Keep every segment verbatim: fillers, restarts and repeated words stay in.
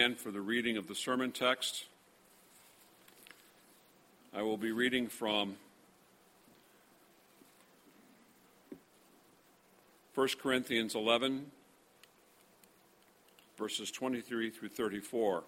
And for the reading of the sermon text, I will be reading from First Corinthians eleven, verses twenty-three through thirty-four.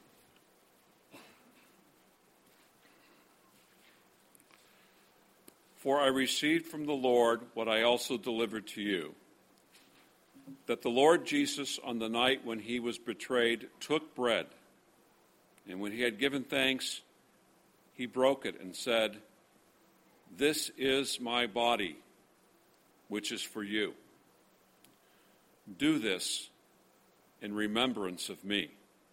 For I received from the Lord what I also delivered to you, that the Lord Jesus, on the night when he was betrayed, took bread, and when he had given thanks, he broke it and said, "This is my body, which is for you. Do this in remembrance of me."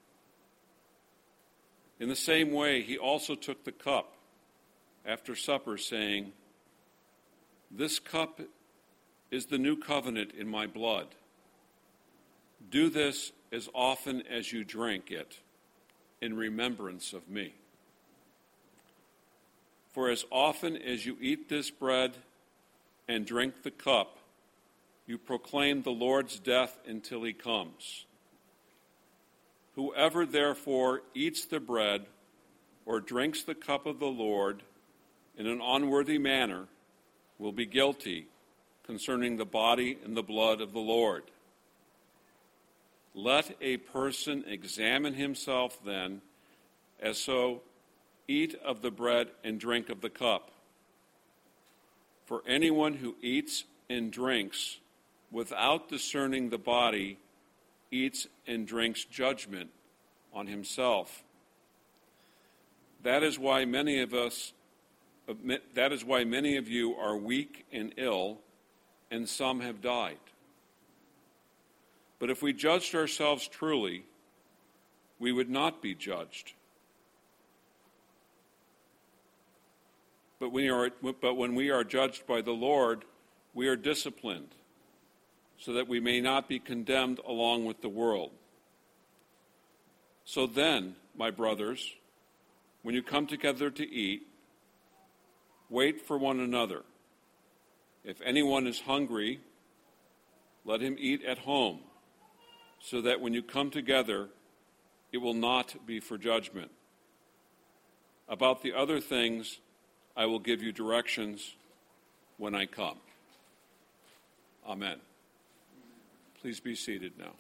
In the same way, he also took the cup after supper, saying, "This cup is the new covenant in my blood. Do this as often as you drink it in remembrance of me. For as often as you eat this bread and drink the cup, you proclaim the Lord's death until he comes. Whoever therefore eats the bread or drinks the cup of the Lord in an unworthy manner will be guilty concerning the body and the blood of the Lord. Let a person examine himself then, as so eat of the bread and drink of the cup. For anyone who eats and drinks without discerning the body eats and drinks judgment on himself. That is why many of us, that is why many of you are weak and ill, and some have died. But if we judged ourselves truly, we would not be judged. But we are, but when we are judged by the Lord, we are disciplined, so that we may not be condemned along with the world. So then, my brothers, when you come together to eat, wait for one another. If anyone is hungry, let him eat at home, so that when you come together, it will not be for judgment. About the other things, I will give you directions when I come. Amen. Please be seated now.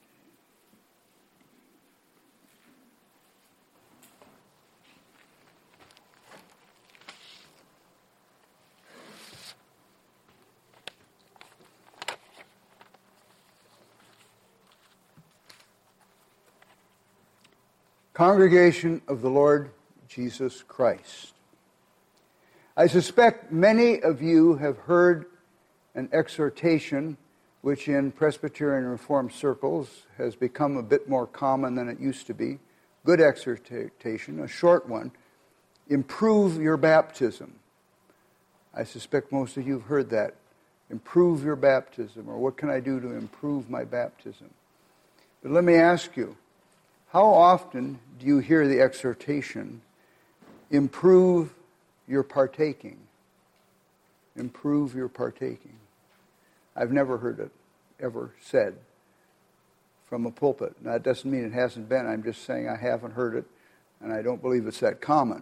Congregation of the Lord Jesus Christ. I suspect many of you have heard an exhortation which in Presbyterian Reformed circles has become a bit more common than it used to be. Good exhortation, a short one. Improve your baptism. I suspect most of you have heard that. Improve your baptism, or what can I do to improve my baptism? But let me ask you, how often do you hear the exhortation, improve your partaking? Improve your partaking. I've never heard it ever said from a pulpit. Now, that doesn't mean it hasn't been. I'm just saying I haven't heard it, and I don't believe it's that common.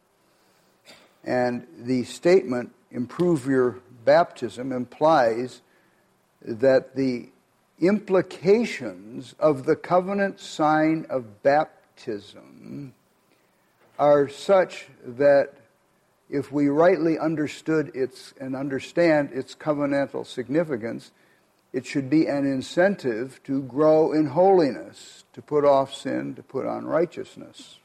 And the statement, improve your baptism, implies that the implications of the covenant sign of baptism are such that if we rightly understood its and understand its covenantal significance, it should be an incentive to grow in holiness, to put off sin, to put on righteousness.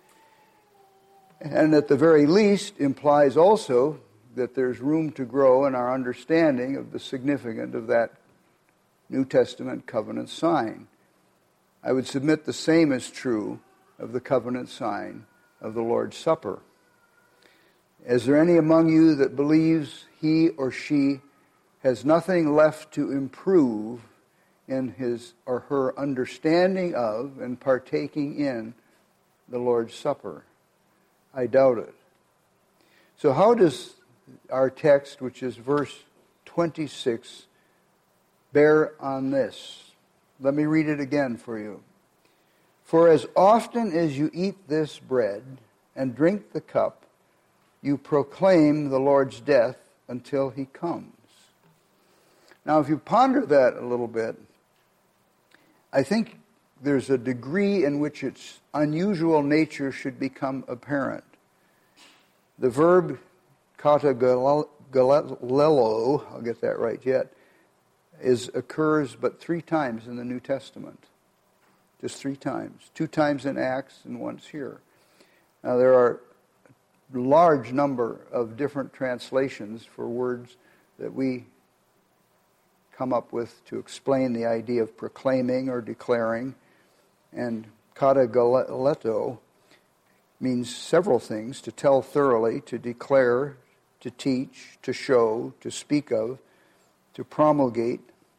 And at the very least implies also that there's room to grow in our understanding of the significance of that New Testament covenant sign. I would submit the same is true of the covenant sign of the Lord's Supper. Is there any among you that believes he or she has nothing left to improve in his or her understanding of and partaking in the Lord's Supper? I doubt it. So how does our text, which is verse twenty-six, bear on this? Let me read it again for you. For as often as you eat this bread and drink the cup, you proclaim the Lord's death until he comes. Now, if you ponder that a little bit, I think there's a degree in which its unusual nature should become apparent. The verb katagalelo, I'll get that right yet, is occurs but three times in the New Testament. Just three times. Two times in Acts and once here. Now, there are a large number of different translations for words that we come up with to explain the idea of proclaiming or declaring. And katagaleto means several things: to tell thoroughly, to declare, to teach, to show, to speak of, to promulgate.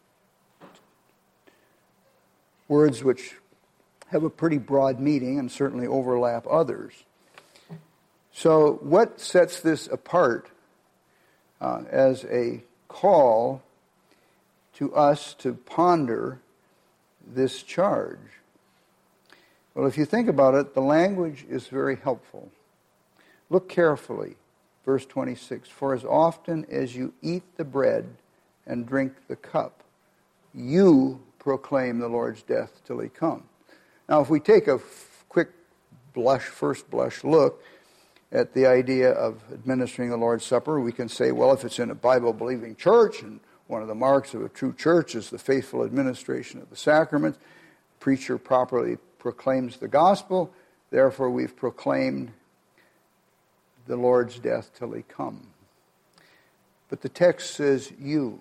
Words which have a pretty broad meaning and certainly overlap others. So what sets this apart uh, as a call to us to ponder this charge? Well, if you think about it, the language is very helpful. Look carefully. Verse twenty-six, for as often as you eat the bread and drink the cup, you proclaim the Lord's death till he come. Now, if we take a f- quick blush, first blush look at the idea of administering the Lord's Supper, we can say, well, if it's in a Bible-believing church, and one of the marks of a true church is the faithful administration of the sacraments, the preacher properly proclaims the gospel, therefore we've proclaimed the Lord's death till he come. But the text says you.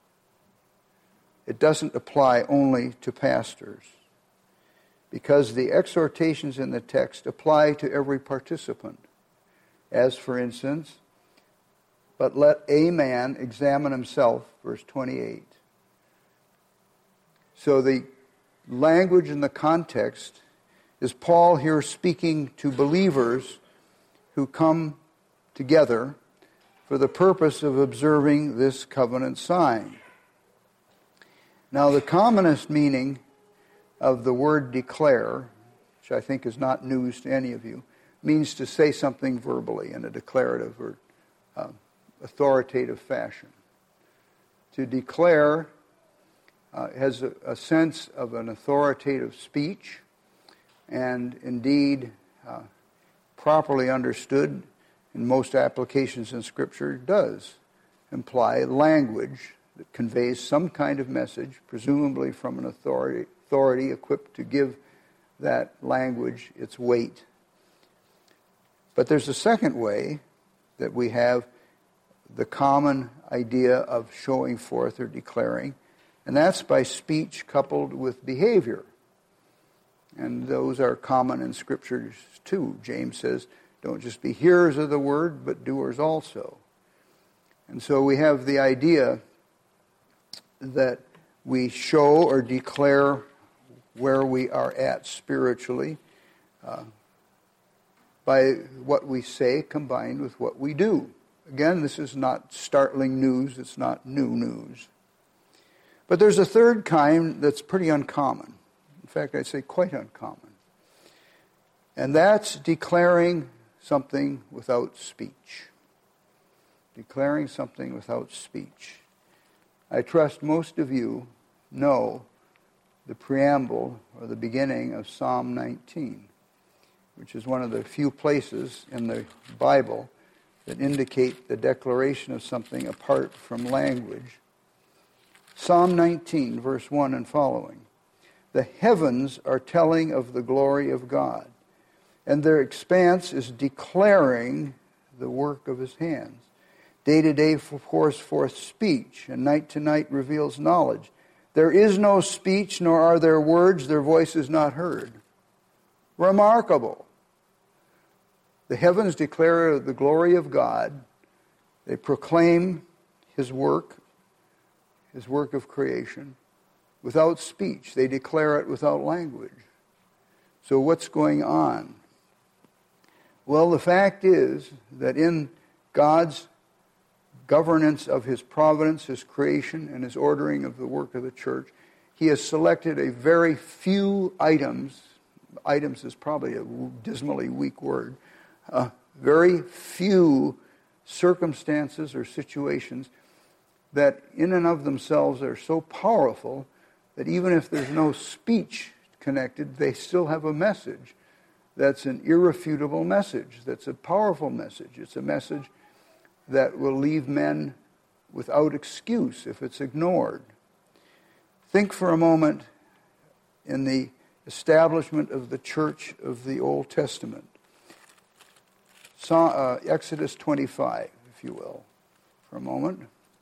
It doesn't apply only to pastors, because the exhortations in the text apply to every participant. As, for instance, but let a man examine himself, verse twenty-eight. So the language and the context is Paul here speaking to believers who come together for the purpose of observing this covenant sign. Now, the commonest meaning of the word declare, which I think is not news to any of you, means to say something verbally in a declarative or uh, authoritative fashion. To declare uh, has a, a sense of an authoritative speech, and indeed, uh, properly understood in most applications in Scripture, does imply language that conveys some kind of message, presumably from an authority, authority equipped to give that language its weight. But there's a second way that we have the common idea of showing forth or declaring, and that's by speech coupled with behavior. And those are common in Scriptures too. James says, don't just be hearers of the word, but doers also. And so we have the idea that we show or declare where we are at spiritually uh, by what we say combined with what we do. Again, this is not startling news. It's not new news. But there's a third kind that's pretty uncommon. In fact, I'd say quite uncommon. And that's declaring something without speech. Declaring something without speech. I trust most of you know the preamble or the beginning of Psalm nineteen, which is one of the few places in the Bible that indicate the declaration of something apart from language. Psalm nineteen, verse one and following. The heavens are telling of the glory of God, and their expanse is declaring the work of his hands. Day to day pours forth speech, and night to night reveals knowledge. There is no speech, nor are there words, their voice is not heard. Remarkable. The heavens declare the glory of God. They proclaim his work, his work of creation, without speech. They declare it without language. So what's going on? Well, the fact is that in God's governance of his providence, his creation, and his ordering of the work of the church, he has selected a very few items, items is probably a dismally weak word, uh, very few circumstances or situations that in and of themselves are so powerful that even if there's no speech connected, they still have a message that's an irrefutable message, that's a powerful message. It's a message that will leave men without excuse if it's ignored. Think for a moment in the establishment of the church of the Old Testament. So, uh, Exodus twenty-five, if you will, for a moment.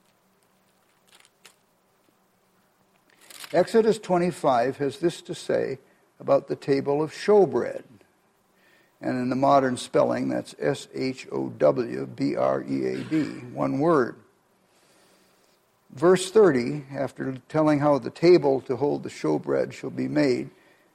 Exodus twenty-five has this to say about the table of showbread. And in the modern spelling, that's S H O W B R E A D, one word. Verse thirty, after telling how the table to hold the showbread shall be made,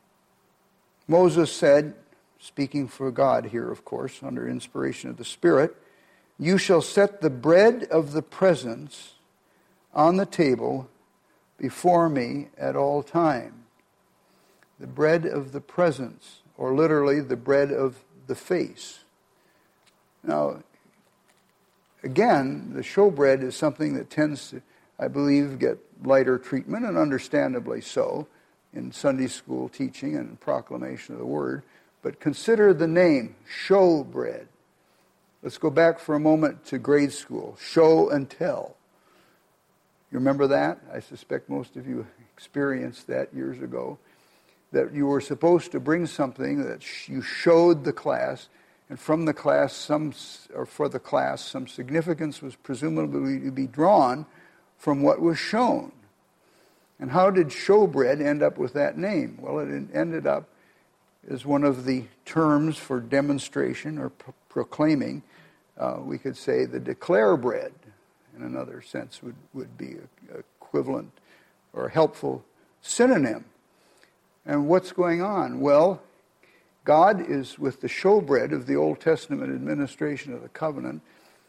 Moses said, speaking for God here, of course, under inspiration of the Spirit, "You shall set the bread of the presence on the table before me at all time." The bread of the presence, or literally the bread of the face. Now, again, the showbread is something that tends to, I believe, get lighter treatment, and understandably so, in Sunday school teaching and proclamation of the Word. But consider the name, showbread. Let's go back for a moment to grade school, show and tell. You remember that? I suspect most of you experienced that years ago. That you were supposed to bring something that you showed the class, and from the class, some, or for the class, some significance was presumably to be drawn from what was shown. And how did showbread end up with that name? Well, it ended up as one of the terms for demonstration or pro- proclaiming. Uh, we could say the declare bread, in another sense, would, would be a, equivalent or helpful synonym. And what's going on? Well, God is, with the showbread of the Old Testament administration of the covenant,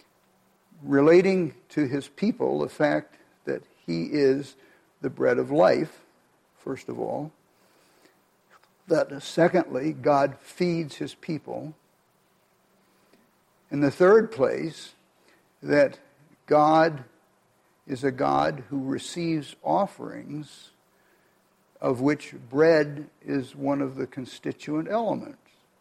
relating to his people the fact that he is the bread of life, first of all. That, secondly, God feeds his people. In the third place, that God is a God who receives offerings, of which bread is one of the constituent elements.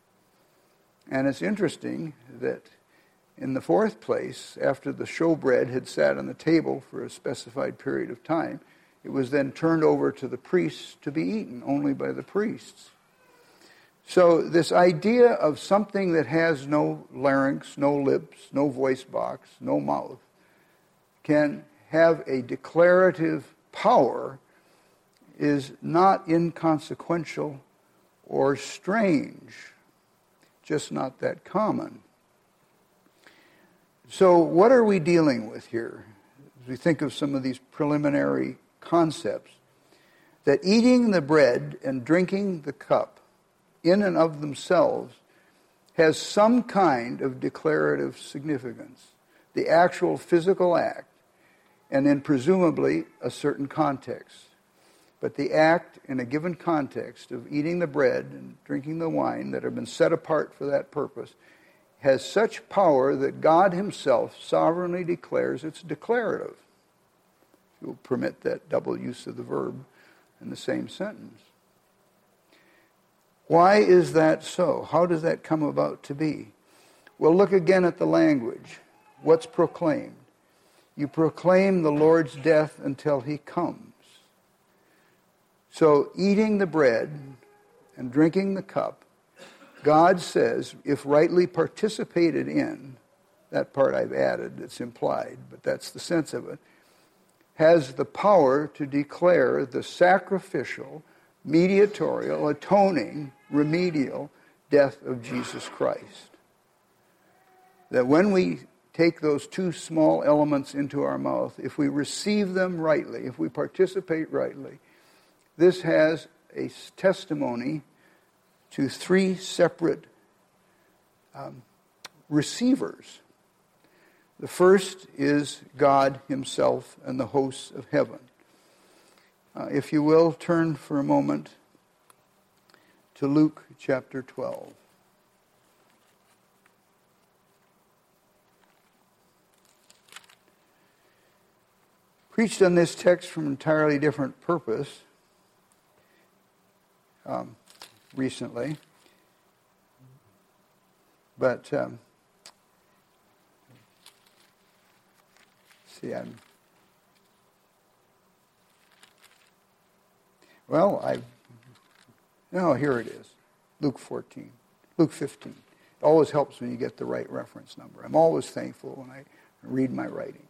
And it's interesting that in the fourth place, after the showbread had sat on the table for a specified period of time, it was then turned over to the priests to be eaten only by the priests. So this idea of something that has no larynx, no lips, no voice box, no mouth, can have a declarative power is not inconsequential or strange, just not that common. So what are we dealing with here? As we think of some of these preliminary concepts, that eating the bread and drinking the cup in and of themselves has some kind of declarative significance, the actual physical act, and in presumably a certain context. But the act in a given context of eating the bread and drinking the wine that have been set apart for that purpose has such power that God himself sovereignly declares it's declarative. You'll permit that double use of the verb in the same sentence. Why is that so? How does that come about to be? Well, look again at the language. What's proclaimed? You proclaim the Lord's death until he comes. So eating the bread and drinking the cup, God says, if rightly participated in, that part I've added, it's implied, but that's the sense of it, has the power to declare the sacrificial, mediatorial, atoning, remedial death of Jesus Christ. That when we take those two small elements into our mouth, if we receive them rightly, if we participate rightly, this has a testimony to three separate um, receivers. The first is God himself and the hosts of heaven. Uh, if you will, turn for a moment to Luke chapter twelve. Preached on this text from an entirely different purpose um, recently. But, um, see, I'm, well, I, no, here it is, Luke fourteen, Luke fifteen. It always helps when you get the right reference number. I'm always thankful when I read my writing.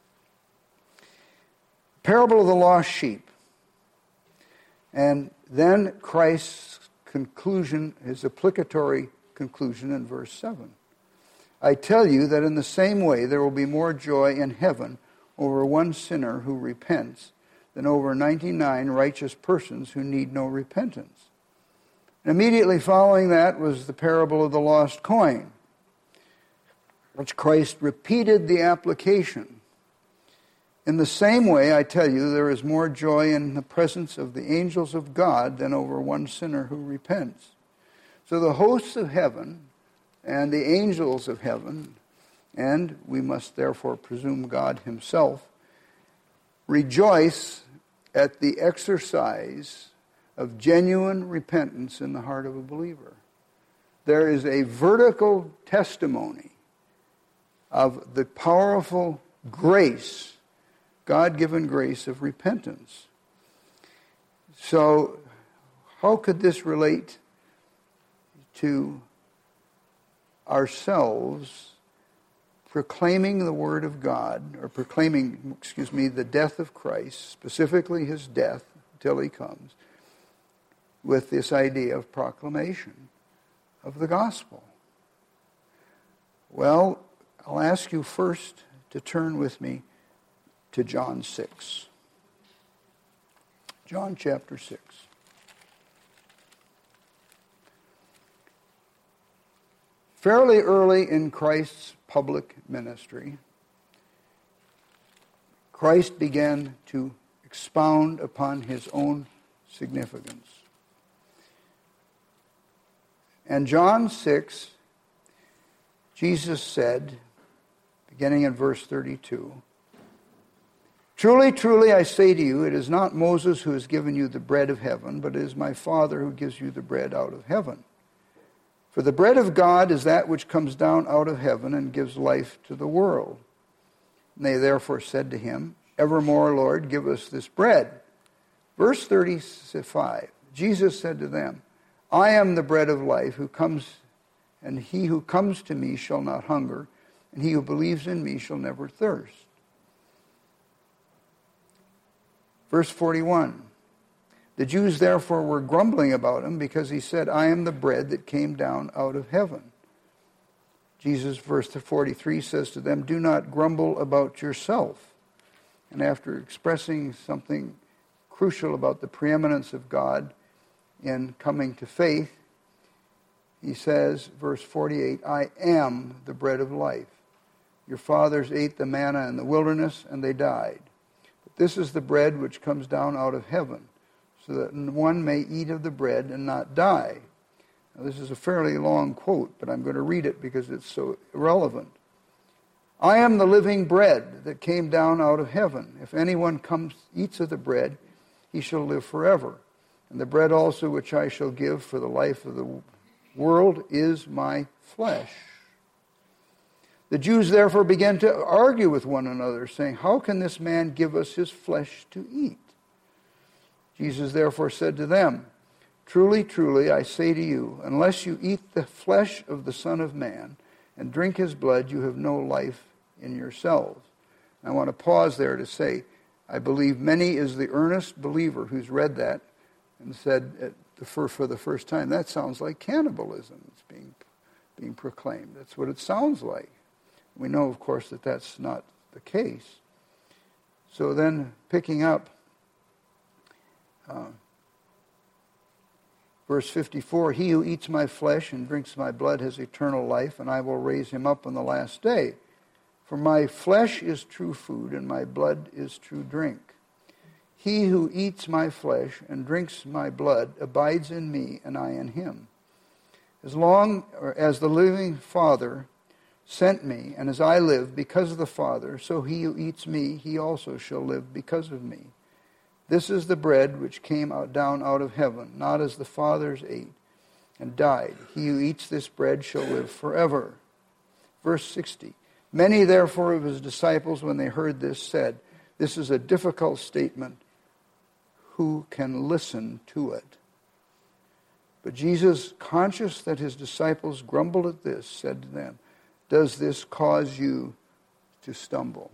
Parable of the lost sheep. And then Christ's conclusion, his applicatory conclusion in verse seven. I tell you that in the same way there will be more joy in heaven over one sinner who repents than over ninety-nine righteous persons who need no repentance. And immediately following that was the parable of the lost coin, which Christ repeated the application. In the same way, I tell you, there is more joy in the presence of the angels of God than over one sinner who repents. So the hosts of heaven and the angels of heaven, and we must therefore presume God himself, rejoice at the exercise of genuine repentance in the heart of a believer. There is a vertical testimony of the powerful grace, God-given grace of repentance. So, how could this relate to ourselves proclaiming the Word of God, or proclaiming, excuse me, the death of Christ, specifically his death until he comes, with this idea of proclamation of the gospel? Well, I'll ask you first to turn with me to John six. John chapter six. Fairly early in Christ's public ministry, Christ began to expound upon his own significance. And John six, Jesus said, beginning in verse thirty-two, Truly, truly, I say to you, it is not Moses who has given you the bread of heaven, but it is my Father who gives you the bread out of heaven. For the bread of God is that which comes down out of heaven and gives life to the world. And they therefore said to him, Evermore, Lord, give us this bread. Verse thirty-five, Jesus said to them, I am the bread of life, who comes, and he who comes to me shall not hunger, and he who believes in me shall never thirst. Verse forty-one, the Jews therefore were grumbling about him because he said, I am the bread that came down out of heaven. Jesus, verse forty-three, says to them, Do not grumble about yourself. And after expressing something crucial about the preeminence of God in coming to faith, he says, verse forty-eight, I am the bread of life. Your fathers ate the manna in the wilderness, and they died. This is the bread which comes down out of heaven, so that one may eat of the bread and not die. Now, this is a fairly long quote, but I'm going to read it because it's so relevant. I am the living bread that came down out of heaven. If anyone comes, eats of the bread, he shall live forever. And the bread also which I shall give for the life of the world is my flesh. The Jews therefore began to argue with one another, saying, How can this man give us his flesh to eat? Jesus therefore said to them, Truly, truly, I say to you, unless you eat the flesh of the Son of Man and drink his blood, you have no life in yourselves. And I want to pause there to say, I believe many is the earnest believer who's read that and said for, for the first time, that sounds like cannibalism. It's being, being proclaimed. That's what it sounds like. We know, of course, that that's not the case. So then, picking up uh, verse fifty-four, He who eats my flesh and drinks my blood has eternal life, and I will raise him up on the last day. For my flesh is true food, and my blood is true drink. He who eats my flesh and drinks my blood abides in me, and I in him. As long as the living Father sent me, and as I live because of the Father, so he who eats me, he also shall live because of me. This is the bread which came out down out of heaven, not as the fathers ate and died. He who eats this bread shall live forever. Verse sixty. Many therefore of his disciples, when they heard this, said, this is a difficult statement. Who can listen to it? But Jesus, conscious that his disciples grumbled at this, said to them, does this cause you to stumble?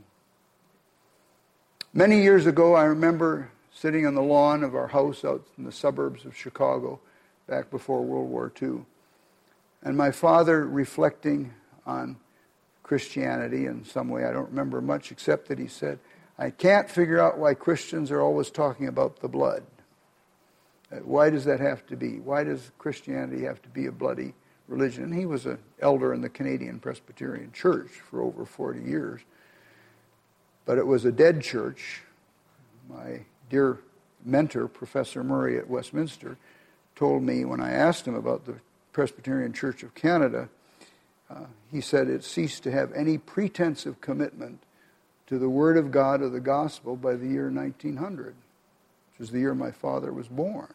Many years ago, I remember sitting on the lawn of our house out in the suburbs of Chicago, back before World War Two, and my father reflecting on Christianity in some way. I don't remember much except that he said, I can't figure out why Christians are always talking about the blood. Why does that have to be? Why does Christianity have to be a bloody religion? And he was an elder in the Canadian Presbyterian Church for over forty years. But it was a dead church. My dear mentor, Professor Murray at Westminster, told me when I asked him about the Presbyterian Church of Canada, uh, he said it ceased to have any pretense of commitment to the Word of God or the Gospel by the year nineteen hundred, which was the year my father was born.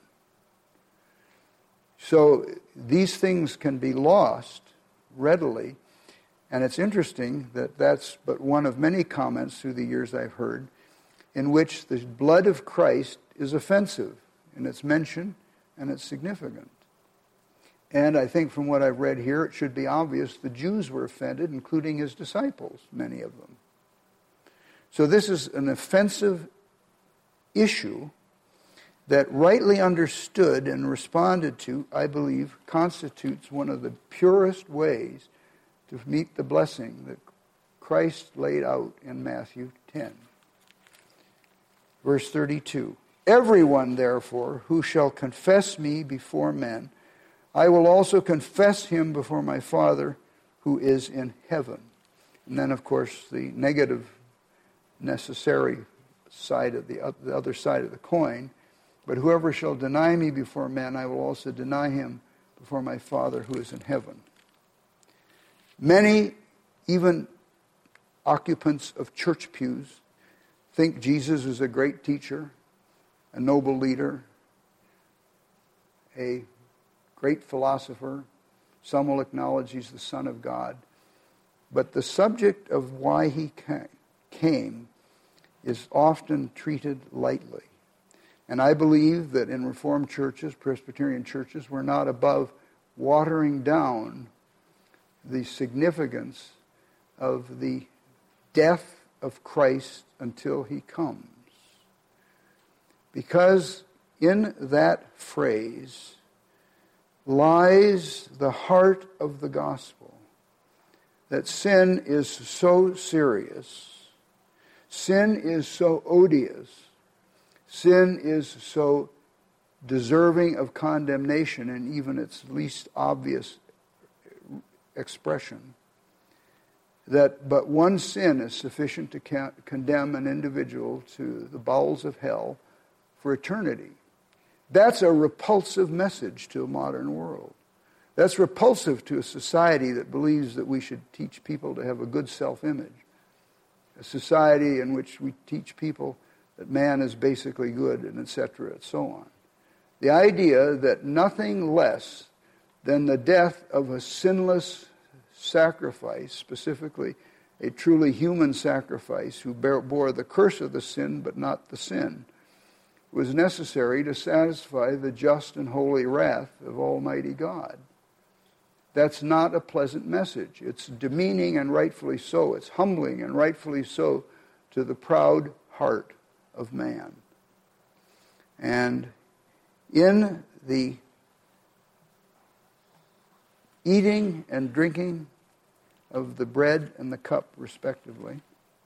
So these things can be lost readily, and it's interesting that that's but one of many comments through the years I've heard in which the blood of Christ is offensive in its mention and its significance. And I think from what I've read here, it should be obvious the Jews were offended, including his disciples, many of them. So this is an offensive issue that, rightly understood and responded to, I believe, constitutes one of the purest ways to meet the blessing that Christ laid out in Matthew ten. Verse thirty-two, everyone, therefore, who shall confess me before men, I will also confess him before my Father who is in heaven. And then, of course, the negative, necessary side of the, the other side of the coin. But whoever shall deny me before men, I will also deny him before my Father who is in heaven. Many, even occupants of church pews, think Jesus is a great teacher, a noble leader, a great philosopher. Some will acknowledge he's the Son of God. But the subject of why he came is often treated lightly. And I believe that in Reformed churches, Presbyterian churches, we're not above watering down the significance of the death of Christ until he comes. Because in that phrase lies the heart of the gospel, that sin is so serious, sin is so odious, sin is so deserving of condemnation in even its least obvious expression, that but one sin is sufficient to ca- condemn an individual to the bowels of hell for eternity. That's a repulsive message to a modern world. That's repulsive to a society that believes that we should teach people to have a good self-image. A society in which we teach people that man is basically good, and et cetera, and so on. The idea that nothing less than the death of a sinless sacrifice, specifically a truly human sacrifice who bore the curse of the sin but not the sin, was necessary to satisfy the just and holy wrath of Almighty God. That's not a pleasant message. It's demeaning, and rightfully so. It's humbling, and rightfully so, to the proud heart of man. And in the eating and drinking of the bread and the cup, respectively,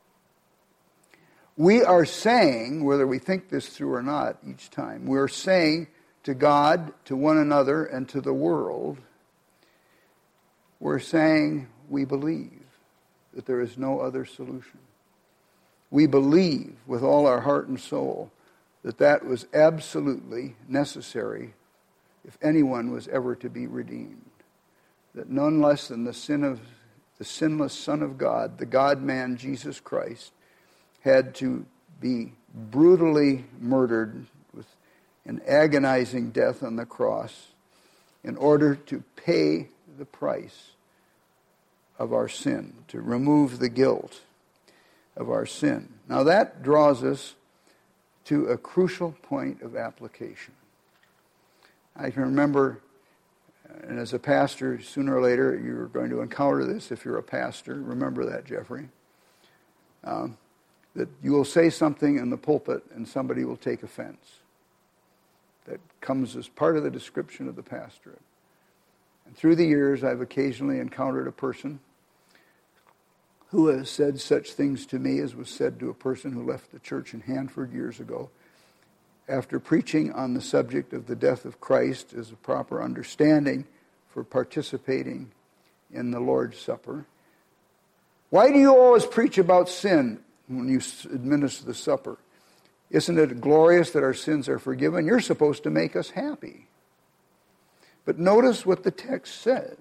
we are saying, whether we think this through or not each time, we're saying to God, to one another, and to the world, we're saying we believe that there is no other solution. We believe with all our heart and soul that that was absolutely necessary if anyone was ever to be redeemed. That none less than the sin of the sinless Son of God, the God-man Jesus Christ, had to be brutally murdered with an agonizing death on the cross in order to pay the price of our sin, to remove the guilt of our sin. Now that draws us to a crucial point of application. I can remember, and as a pastor, sooner or later you're going to encounter this if you're a pastor. Remember that, Jeffrey. Um, that you will say something in the pulpit and somebody will take offense. That comes as part of the description of the pastorate. And through the years, I've occasionally encountered a person who has said such things to me as was said to a person who left the church in Hanford years ago after preaching on the subject of the death of Christ as a proper understanding for participating in the Lord's Supper. Why do you always preach about sin when you administer the supper? Isn't it glorious that our sins are forgiven? You're supposed to make us happy. But notice what the text says.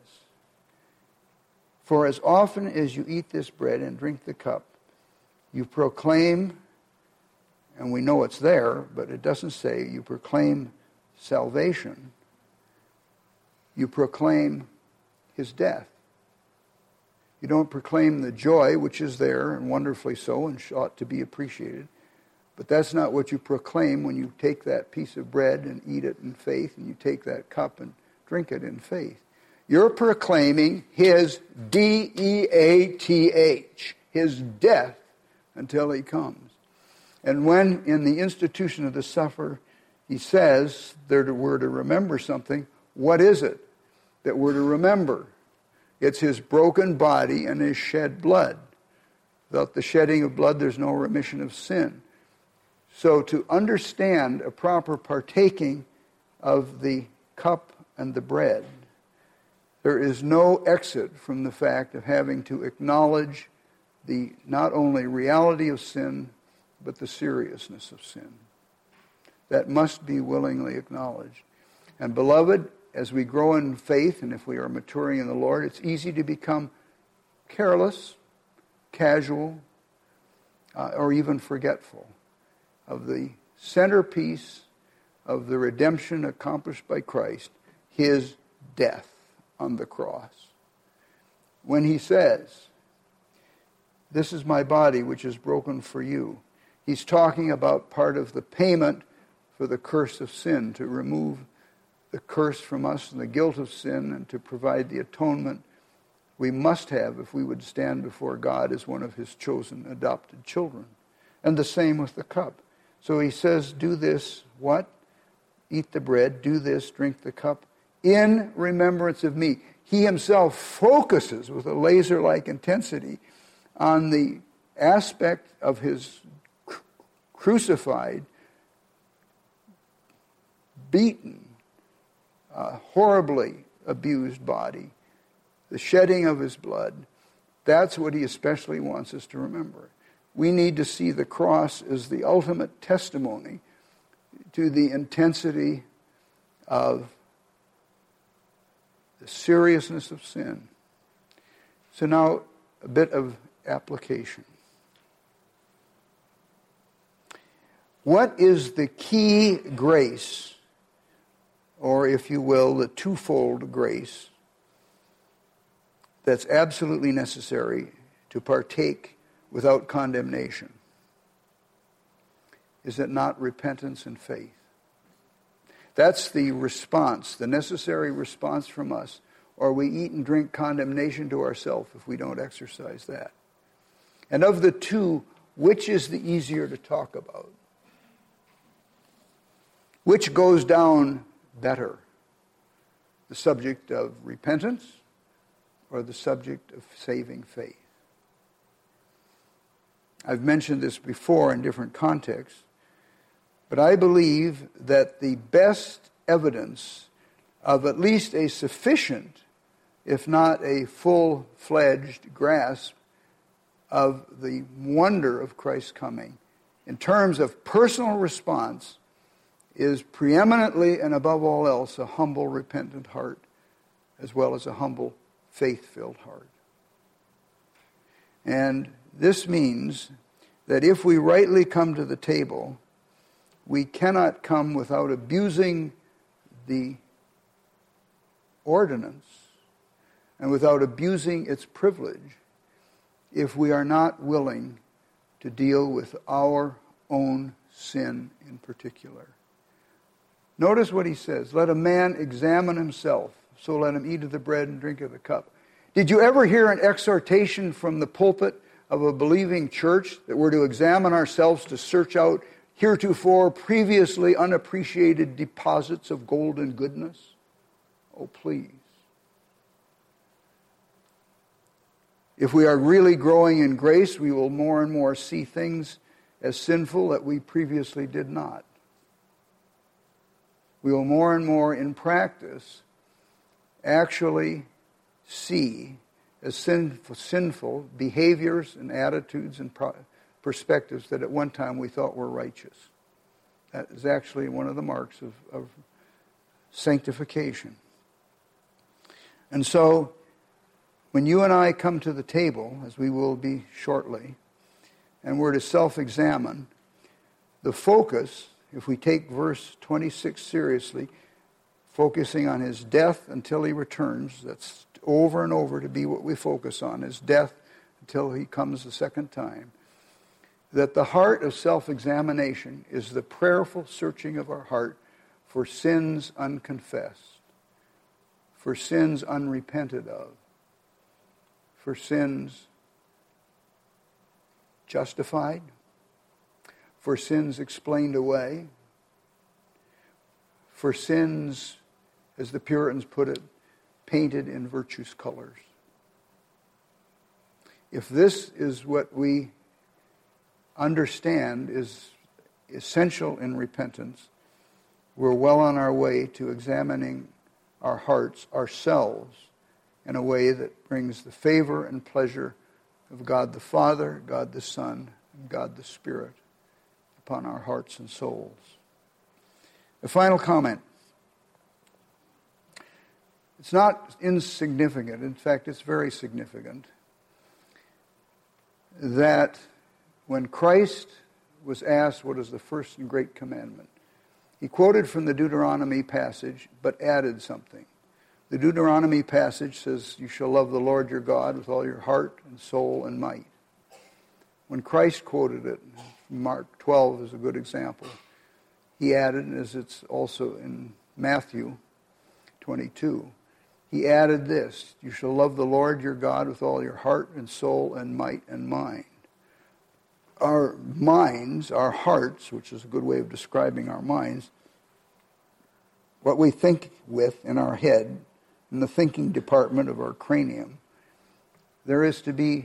For as often as you eat this bread and drink the cup, you proclaim, and we know it's there, but it doesn't say you proclaim salvation. You proclaim his death. You don't proclaim the joy, which is there, and wonderfully so, and ought to be appreciated. But that's not what you proclaim when you take that piece of bread and eat it in faith, and you take that cup and drink it in faith. You're proclaiming his D E A T H, his death until he comes. And when in the institution of the supper, he says that we're to remember something, what is it that we're to remember? It's his broken body and his shed blood. Without the shedding of blood, there's no remission of sin. So to understand a proper partaking of the cup and the bread, there is no exit from the fact of having to acknowledge the not only reality of sin, but the seriousness of sin. That must be willingly acknowledged. And beloved, as we grow in faith, and if we are maturing in the Lord, it's easy to become careless, casual, uh, or even forgetful of the centerpiece of the redemption accomplished by Christ, his death on the cross. When he says, this is my body which is broken for you, he's talking about part of the payment for the curse of sin, to remove the curse from us and the guilt of sin, and to provide the atonement we must have if we would stand before God as one of his chosen adopted children. And the same with the cup. So he says, do this, what? Eat the bread, do this, drink the cup, in remembrance of me. He himself focuses with a laser-like intensity on the aspect of his cru- crucified, beaten, uh, horribly abused body, the shedding of his blood. That's what he especially wants us to remember. We need to see the cross as the ultimate testimony to the intensity of the seriousness of sin. So now, a bit of application. What is the key grace, or if you will, the twofold grace, that's absolutely necessary to partake without condemnation? Is it not repentance and faith? That's the response, the necessary response from us. Or we eat and drink condemnation to ourselves if we don't exercise that. And of the two, which is the easier to talk about? Which goes down better? The subject of repentance or the subject of saving faith? I've mentioned this before in different contexts, but I believe that the best evidence of at least a sufficient, if not a full-fledged grasp of the wonder of Christ's coming in terms of personal response, is preeminently and above all else a humble, repentant heart, as well as a humble, faith-filled heart. And this means that if we rightly come to the table, we cannot come without abusing the ordinance and without abusing its privilege if we are not willing to deal with our own sin in particular. Notice what he says, let a man examine himself, so let him eat of the bread and drink of the cup. Did you ever hear an exhortation from the pulpit of a believing church that we're to examine ourselves to search out heretofore previously unappreciated deposits of gold and goodness? Oh, please. If we are really growing in grace, we will more and more see things as sinful that we previously did not. We will more and more in practice actually see as sinful, sinful behaviors and attitudes and pro- perspectives that at one time we thought were righteous. That is actually one of the marks of, of sanctification. And so, when you and I come to the table, as we will be shortly, and we're to self-examine, the focus, if we take verse twenty-six seriously, focusing on his death until he returns, that's over and over to be what we focus on, his death until he comes the second time, that the heart of self-examination is the prayerful searching of our heart for sins unconfessed, for sins unrepented of, for sins justified, for sins explained away, for sins, as the Puritans put it, painted in virtue's colors. If this is what we understand is essential in repentance, we're well on our way to examining our hearts ourselves in a way that brings the favor and pleasure of God the Father, God the Son, and God the Spirit upon our hearts and souls. The final comment. It's not insignificant, in fact, it's very significant, that when Christ was asked what is the first and great commandment, he quoted from the Deuteronomy passage, but added something. The Deuteronomy passage says, you shall love the Lord your God with all your heart and soul and might. When Christ quoted it, Mark twelve is a good example, he added, as it's also in Matthew twenty-two, he added this, you shall love the Lord your God with all your heart and soul and might and mind. Our minds, our hearts, which is a good way of describing our minds, what we think with in our head, in the thinking department of our cranium, there is to be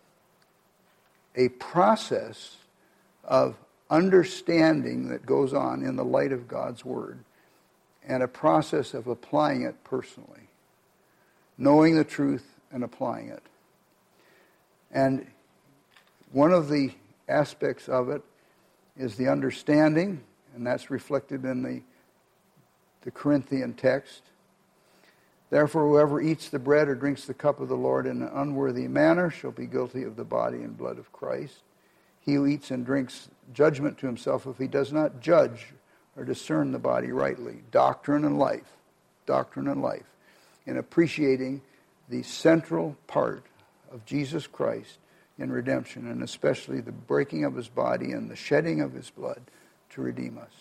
a process of understanding that goes on in the light of God's Word, and a process of applying it personally, knowing the truth and applying it. And one of the aspects of it is the understanding, and that's reflected in the, the Corinthian text. Therefore, whoever eats the bread or drinks the cup of the Lord in an unworthy manner shall be guilty of the body and blood of Christ. He who eats and drinks judgment to himself if he does not judge or discern the body rightly. Doctrine and life. Doctrine and life. In appreciating the central part of Jesus Christ in redemption, and especially the breaking of his body and the shedding of his blood to redeem us.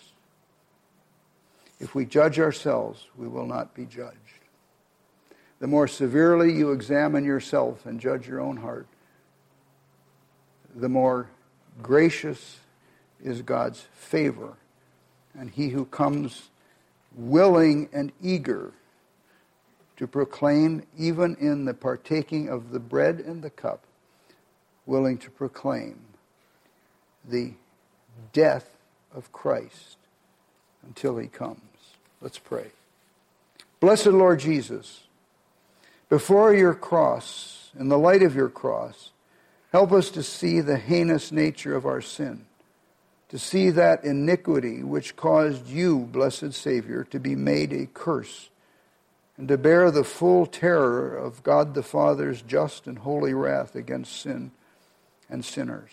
If we judge ourselves, we will not be judged. The more severely you examine yourself and judge your own heart, the more gracious is God's favor. And he who comes willing and eager to proclaim, even in the partaking of the bread and the cup, willing to proclaim the death of Christ until he comes. Let's pray. Blessed Lord Jesus, before your cross, in the light of your cross, help us to see the heinous nature of our sin. to see that iniquity which caused you, blessed Savior, to be made a curse, and to bear the full terror of God the Father's just and holy wrath against sin and sinners.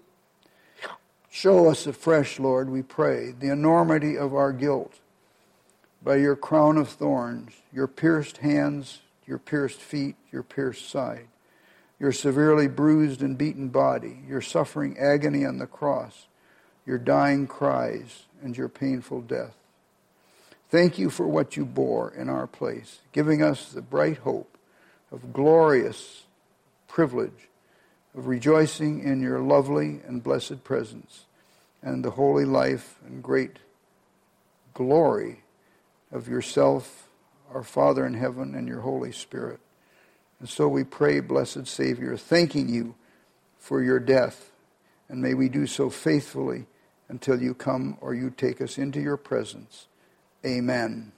Show us afresh, Lord, we pray, the enormity of our guilt by your crown of thorns, your pierced hands, your pierced feet, your pierced side, your severely bruised and beaten body, your suffering agony on the cross, your dying cries, and your painful death. Thank you for what you bore in our place, giving us the bright hope of glorious privilege of rejoicing in your lovely and blessed presence and the holy life and great glory of yourself, our Father in heaven, and your Holy Spirit. And so we pray, blessed Savior, thanking you for your death, and may we do so faithfully until you come or you take us into your presence. Amen.